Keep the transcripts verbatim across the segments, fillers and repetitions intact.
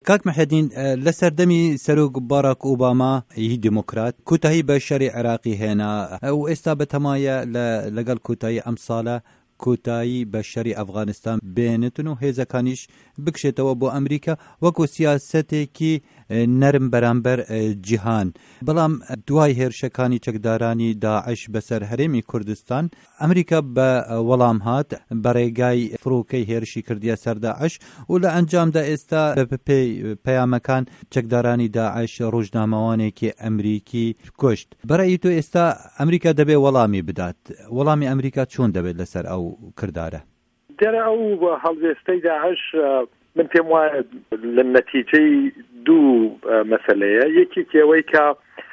کاک محەدین لە سەردەمی سەرۆک باراک ئۆباما هی دموکرات کوتاهی بە شەڕی عێراقی هێنا و ئێستا بەتەمایە لەگەڵ کوتاهی ئەم ساڵە کۆتایی بە شەڕی ئەفغانستان بێنێتن و هێزەکانیش بکشێتەوە بۆ ئەمریکا وەکو سیاسەتێکی نەرم بەرامبەر جیهان. بەڵام دوای هێرشەکانی چەکدارانی داعش بەسەر هەرێمی کوردستان ئەمریکا بە وەڵام هات بەڕێگای فڕۆکەی هێرشی کردیە سەر داعش و لە ئەنجامدا ئێستا بەپێی پەیامەکان چەکدارانی داعش ڕۆژنامەوانێکی ئەمریکی کوشت. بەڕێی تۆ ئێستا ئەمریکا دەبێ وەڵامی بدات، وەڵامی ئەمریکا چۆن دەبێت لەسەر ئەو کردارە؟ دیارە ئەو هەڵوێستەی داعش من پێم وایە لە نەتیجەی دوو مەسەلەیە. یەکێکی ئەوەی کە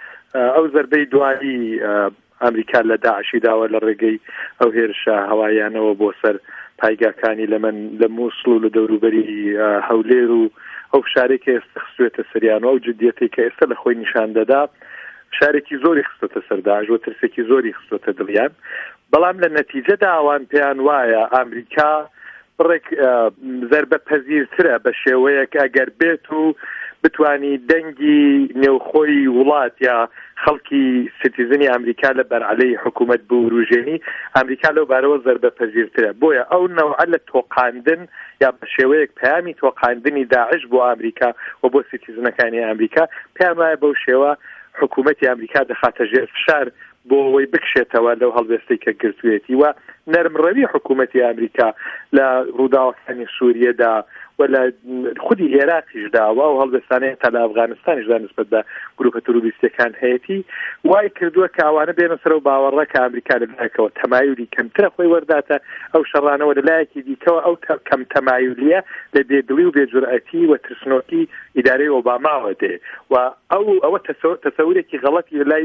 ئەو زەربەی دوایی ئەمریکا لە داعشی داوە لە ڕێگەی ئەو هێرشە هەوایانەوە بۆ سەر پایگاکانی لە من لە مووسڵ و لە دەوروبەری هەولێر و ئەو شارێکی ئێستا خستوێتە سەریان و ئەو جدیەتی کە ئێستا لە خۆی نیشان دەدا شارێکی زۆری خستۆتە سەر داعش و ترسێکی زۆری خستۆتە دڵیان. بەڵام لە نەتیجەدا ئەوان پێیان وایە ئەمریکا بڕێک زەربە پەزیرترە بە شێوەیەک ئەگەر بێت و بتوانی دەنگی نێوخۆی وڵات یا خەڵکی سیتیزنی ئەمریکا لە بەرعەلەی حکوومەت بوروژێنی ئەمریکا لەو بارەوە زەربە پەزیرترە. بۆیە ئەو نەوعە لە تۆقاندن یا بە شێوەیەک پەیامی تۆقاندنی داعش بۆ ئەمریکا و بۆ سیتیزنەکانی ئەمریکا پێیان وایە بەو شێوە حکوومەتی ئەمریکا دەخاتە ژێر فشار بۆ ئەوەی بکشێتەوە لەو هەڵوێستەی کە گرتوێتی و نەرمڕەوی حکوومەتی ئەمریکا لە ڕووداوەکانی سووریەدا و لە خودی عێراقیشدا و ئەو هەڵوێستانەیە تا لە ئەفغانستانیشدا نسبەت بە گروپە تروریستەکان هەیەتی وای کردووە کە ئەوانە بێنە سەر و باوەڕە کە ئەمریکا لەلایەکەوە تەمایلی کەمترە خۆی وەرداتە ئەو شەڕانەوە لەلایەکی دیکەوە ئەو کەم تەمایلیە لە بێدڵی و بێجورئەتی و ترسنۆکی ئیدارەی ئۆباماوە دێ و ئەو ئەوە تەسەورێکی غەڵەتی لای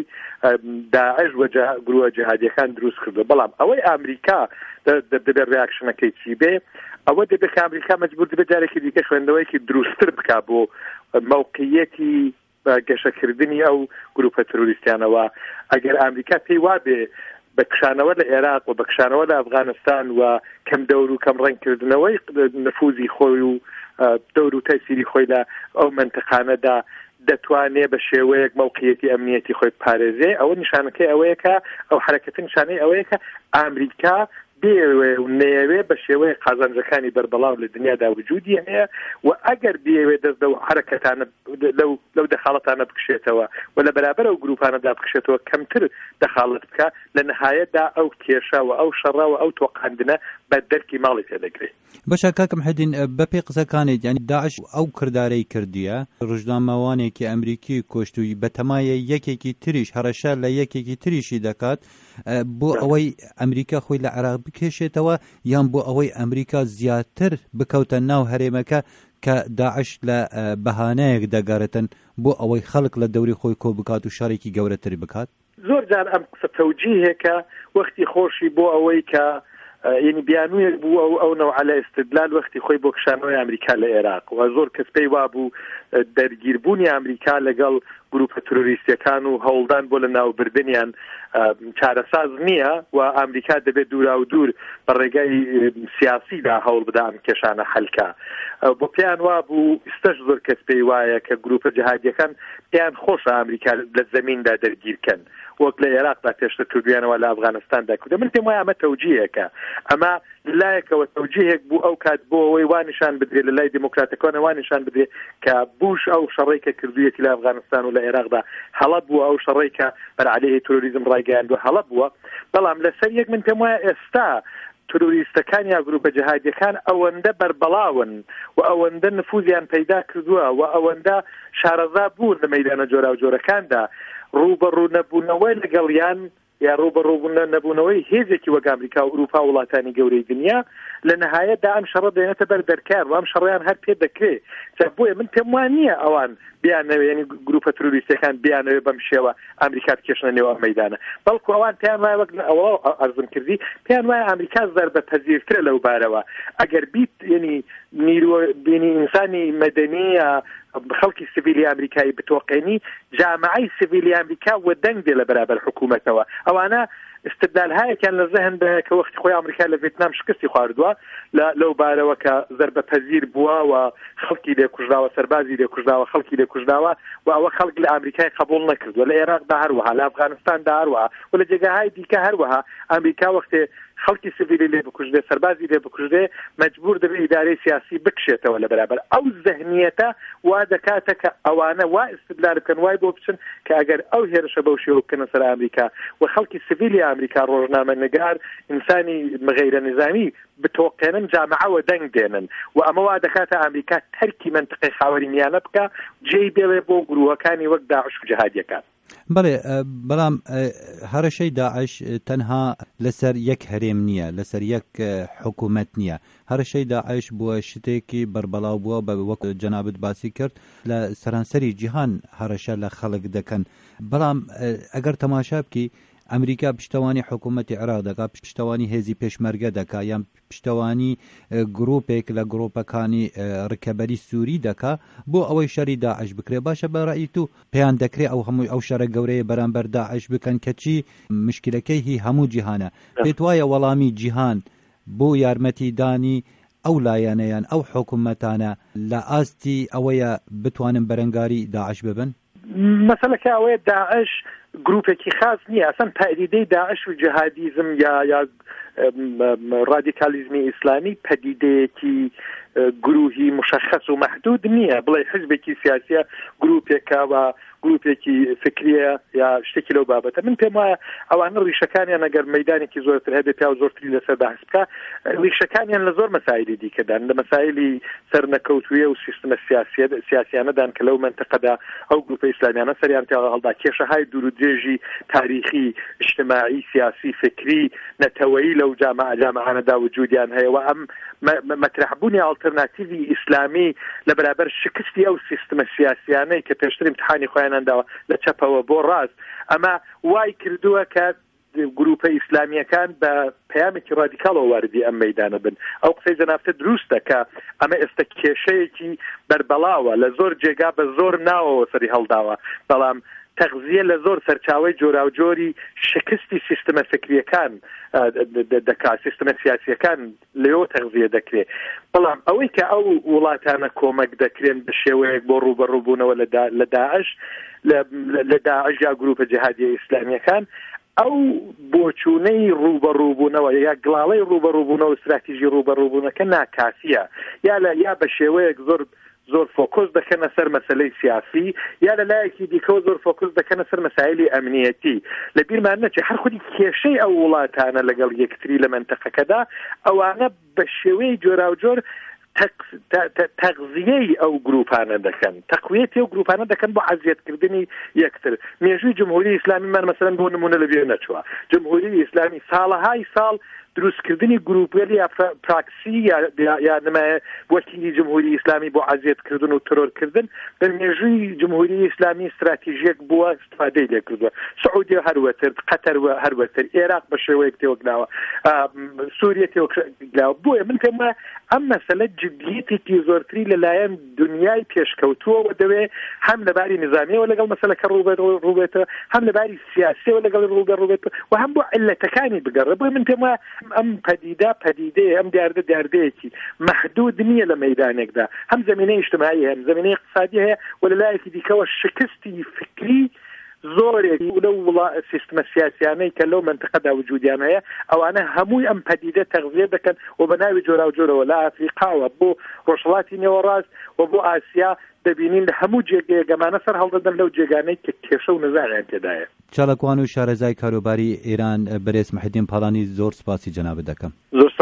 داعش و گروە جیهادیەکان دروست کردو. بەڵام ئەوەی ئەمریکا دەبێت ڕیاکشنەکەی چی بێ ئەوە دەبێت کە ئەمریکا مەجبور دەبێت جارێکی دیکە خوێندنەوەیەکی دروستتر بکا بۆ موقعیەتی گەشەکردنی ئەو گروپە تروریستیانەوە. ئەگەر ئەمریکا پێی وابێ بە کشانەوە لە عێراق و بە کشانەوە لە ئەفغانستان و کەم دەور و کەم ڕەنگکردنەوەی نفوزی خۆی و دەور و تەسیری خۆی لە ئەو منتقانەدا دەتوانێت بە شێوەیەک موقعیەتی ئەمنیەتی خۆی پارێزێ. ئەوە نیشانەکەی ئەوەیە کە ئەو حرەکەتە نیشانەی ئەوەیە کە ئەمریکا بێوێ و نەیەوێ بە شێوەیە قازانجەکانی بەربەڵاو لە دنیادا وجودی هەیە و ئەگەر بێوێ دەست لەو حرەکەتانە لەو دەخاڵەتانە بکشێتەوە و لە بەرابەر ئەو گروپانەدا بکشێتەوە کەمتر دەخاڵت بکە لە نەهایەتدا ئەو کێشە و ئەو شەڕە و ئەو تۆقاندنە بە دەرکی ماڵی تێدەگرێت. باشە کاکم حەدین بەپێی قسەکانێت یعنی داعش ئەو کردارەی کردیە ڕۆژنامەوانێکی ئەمریکی کۆشتووی بەتەمایە یەکێکی تریش هەڕەشە لە یەکێکی تریشی دەکات بۆ ئەوەی ئەمریکا خۆی لە عێراق بکێشێتەوە یان بۆ ئەوەی ئەمریکا زیاتر بکەوتە ناو هەرێمەکە کە داعش لە بەهانەیەک دەگەڕێتن بۆ ئەوەی خەڵک لە دەوری خۆی کۆ بکات و شارێکی گەورەتری بکات. زۆر جار ئەم قسە تەوجیهێکە وەختی خۆشی بۆ ئەوەی کە یعنی بیانوویەک بوو ئەو ئەو نەوعە لە ئستدلال وەختی خۆی بۆ کشانەوەی ئەمریکا لە عێراق و زۆر کەس پێی وابوو دەرگیربوونی ئەمریکا لەگەڵ گروپە تروریستیەکان و هەوڵدان بۆ لە ناوبردنیان چارەساز نییە و ئەمریکا دەبێت دوورا و دوور بە ڕێگای سیاسیدا هەوڵ بدا ئەم کێشانە حەلکە. بۆ پێیان وابوو ئێستاش زۆر کەس پێی وایە کە گروپە جیهادیەکان پێیان خۆشە ئەمریکا لە زەمیندا دەرگیرکەن وەک لە عێراقدا پێشتر کردویانەوە لە ئەفغانستاندا کردو. من پێم وایە ئەمە تەوجیهێکە، ئەمە لایەکەوە تەوجیهێک بوو ئەو کات بۆ ئەوەی وانیشان بدرێت لە لای دموکراتەکانە وانیشان بدرێت کە بوش ئەو شەڕێی کە کردوویەتی لە ئەفغانستان و لە عێراقدا هەڵە بووە ئەو شەڕێی کە بەرعەلەیهی تۆریزم ڕایگەیاندووە هەڵە بووە. بەڵام لەسەر یەک من پێم وایە ئێستا تروریستەکان یا گروپە جیهادیەکان ئەوەندە بەربەڵاون و ئەوەندە نفوزیان پەیدا کردووە و ئەوەندە شارەزا بوون لە مەیدانە جۆرا و جۆرەکاندا ڕوبەڕوو نەبوونەوەی لەگەڵیان یا ڕوبەڕوو نەبوونەوەی هێزێکی وەک ئەمریکا و ئوروپا و وڵاتانی گەورەی دنیا لە نەهایەتدا ئەم شەڕە دێنێتە بەر دەرکار و ئەم شەڕیان هەر پێ دەکرێت. بۆیە من پێم وان نییە ئەوان بیانەوێ ینی گروپە تروریستەکان بیانەوێ بەم شێوە ئەمریکا بکێشنە نێو ئەم مەیدانە، بەڵکو ئەوان پێیان وایە وەک ئەوە ئەرزم کردی پێیان وایە ئەمریکا زەربە پەزیرترە لەو بارەوە. ئەگەر بیت ینی نیرۆ بینی ئینسانی مەدەنی خەڵکی سیڤیلی ئەمریکایی بتۆقێنی جامعەی سیڤیلی ئەمریکا و دەنگ دێ لە بەرابەر حکوومەتەوە. ئەوانە استدلال هایەکیان لە زەهندا کە وەختی خۆی ئەمریکا لە ڤێتنام شکستی خواردووە لەو بارەوە کە زەربەپەزیر بووە و خەڵکی لێکوژراوە سەربازی لێکوژراوە خەڵکی لێکوژراوە و ئەوە خەڵک لە ئەمریکای قبوڵ نەکردووە لە عێراقدا هەروەها لە ئەفغانستاندا هەروەها و لە جێگاهای دیکە هەروەها ئەمریکا وەختێ خەڵکی سیڤیلی لێ بکوژدێ سەربازی لێ بکوژدێ مەجبور دەبێت ئیدارەی سیاسی بکشێتەوە لە بەرابەر ئەو زەهنیەتە وا دەکاتە کە ئەوانە وا استدلال بکەن وای بۆ بچن کە ئەگەر ئەو هێرشە بەو شێوە بکەنە سەر ئەمریکا و خەڵکی سیڤیلی ئەمریکا ڕۆژنامەنگار ئینسانی غەیرە نظامی بتۆقێنن جامعەوە دەنگ دێنن و ئەمە وا دەکاتە ئەمریکا تەرکی منتقەی خاوەری میانە بکە جێی بێڵێ بۆ گروهەکانی وەک داعش و جیهادیەکان. بەڵێ بەڵام هەرەشەی داعش تەنها لەسەر یەک هەرێم نییە لەسەر یەک حکوومەت نییە هەرەشەی داعش بووە شتێکی بربەڵاو بووە بە وەک جەنابەت باسی کرد لە سەرانسەری جیهان هەرەشە لە خەڵک دەکەن بەڵام ئەگەر تەماشا بکی ئەمریکا پشتەوانی حکوومەتی عێراق دەکات پشتەوانی هێزی پێشمەرگە دەکات یان پشتەوانی گرۆپێک لە گرۆپەکانی ڕکەبەری سووری دەکات بۆ ئەوەی شەری داعش بکرێ باشە بەڕای تو پێیان دەکرێت ئەو هەمووی ئەو شەرە گەورەیە بەرامبەر داعش بکەن کەچی مشکلەکەی هی هەموو جیهانە پێت وایە وەڵامی جیهان بۆ یارمەتی دانی ئەو لایەنەیان ئەو حکوومەتانە لە ئاستی ئەوەیە بتوانن بەرەنگاری داعش ببن؟ مەسەلەکە ئەوەیە داعش گروپێکی خاص نییە ئەسەن پەدیدەی داعش و جیهادیزم یا یا ڕادیکالیزمی ئیسلامی پەدیدەیەکی گروهی مشخص و محدود نییە بڵێ حزبێکی سیاسیە گروپێکە و گروپێکی فکریە یا شتێکی لەو بابەتە من پێم وایە ئەوانە ڕیشەکانیان ئەگەر مەیدانێکی زۆرتر هەبێت یا زۆرتری لەسەر بەحث بکە ڕیشەکانیان لە زۆر مەسایلی دیکەدان لە مەسایلی سەرنەکەوتوویە و سیستمە سیاسیانەدان کە لەو منتەقەدا ئەو گروپە ئیسلامیانە سەریان پێ هەڵدا کێشەهای دوور و درێژی تاریخی اجتماعی سیاسی فکری نەتەوەیی لەو جامعە جامعانەدا وجودیان هەیە و ئەم مەطرحبوونی ئالتەرناتیڤی ئیسلامی لە بەرابەر شکستی ئەو سیستمە سیاسیانەی کە پێشتر امتحانی خۆیان داوە لە چەپەوە بۆ ڕاست ئەمە وای کردووە کە گروپە ئیسلامیەکان بە پەیامێکی ڕادیکاڵەوە واردی ئەم مەیدانە بن ئەو قسەی جەنابتە دروستە کە ئەمە ئێستا کێشەیەکی بربەڵاوە لە زۆر جێگا بە زۆر ناوەوە سەری هەڵداوە بەڵام تەغزیە لە زۆر سەرچاوی جۆراوجۆری شکستی سیستمە فکریەکان دەکات سیستمە سیاسیەکان لێەوە تەغزیە دەکرێت بەڵام ئەوەی کە ئەو وڵاتانە کۆمەک دەکرێن بە شێوەیەک بۆ ڕوبەڕووبوونەوە لە داعش لە داعش یا گروپە جیهادیە ئیسلامیەکان ئەو بۆچوونەی ڕوبەڕووبوونەوە یا گڵاڵەی ڕوبەڕووبوونەوە استراتیژی ڕوبەڕووبوونەکە ناکافیە یا لە یا بە شێوەیەک زۆر زۆر فۆکۆس دەکەنە سەر مەسەلەی سیاسی یا لە لایەکی دیکەوە زۆر فۆکۆس دەکەنە سەر مەسایلی ئەمنیەتی لە بیرمان نەچێت هەر خودی کێشەی ئەو وڵاتانە لەگەڵ یەکتری لە منتەقەکەدا ئەوانە بە شێوەی جۆراوجۆر تەغزیەی ئەو گروپانە دەکەن تەقویەتی ئەو گروپانە دەکەن بۆ عەزیەتکردنی یەکتر مێژووی جمهوری ئیسلامیمان مەسەلەن بۆ نمونە لەبێ نەچووە جمهوری ئیسلامی ساڵەهای ساڵ دروستکردنی گروپێلی یا پراکسی یا نمایە وەکیلی جمهوری ئیسلامی بۆ عەزیەتکردن و ترۆرکردن بە مێژووی جمهوری ئیسلامی استراتیژیەک بووە استفادەی لێ کردووە سعودی هەروەتر قەتەر هەروەتر عێراق بە شێوەیەک تێوەگلاوە سووریا تێوەگلاوە بۆیە من پێم وایە ئەم مەسەلە جدیەتێکی زۆرتری لەلایەن دنیای پێشکەوتووەوە دەوێت هەم لەباری نظامیەوە لەگەڵ مەسەلەکە ڕووبێتەوە هەم لەباری سیاسیەوە لەگەڵ ڕووبێت و هەم بۆ عیلەتەکانی بگەڕێ بۆیە من پێم وایە ئەم پەدیدە پەدیدەیە ئەم دیاردە دیاردەیەکی محدود نییە لە مەیدانێکدا هەم زمینەی اجتماعی هەم زمینەی اقتصادی هەیە و لەلایەکی دیکەوە شکستی فکری زۆرێکی لەو وڵات سیستمە سیاسیانەی کە لەو منتەقەدا وجودیان هەیە ئەوانە هەمووی ئەم پەدیدە تەغزیە دەکەن و بە ناوی جۆراوجۆرەوە لە ئافریقاوە بۆ ڕۆژهەڵاتی نێوەڕاست و بۆ ئاسیا دەبینین لە هەموو جێگەمانە سەر هەڵدەدەن لەو جێگانەی کە کێشە و نەزانیان تێدایە. چالاکوان و شارەزای کاروباری ئێران بەرێز محیدین پاڵانی زۆر سپاسی جەنابەت دەکەم. زۆر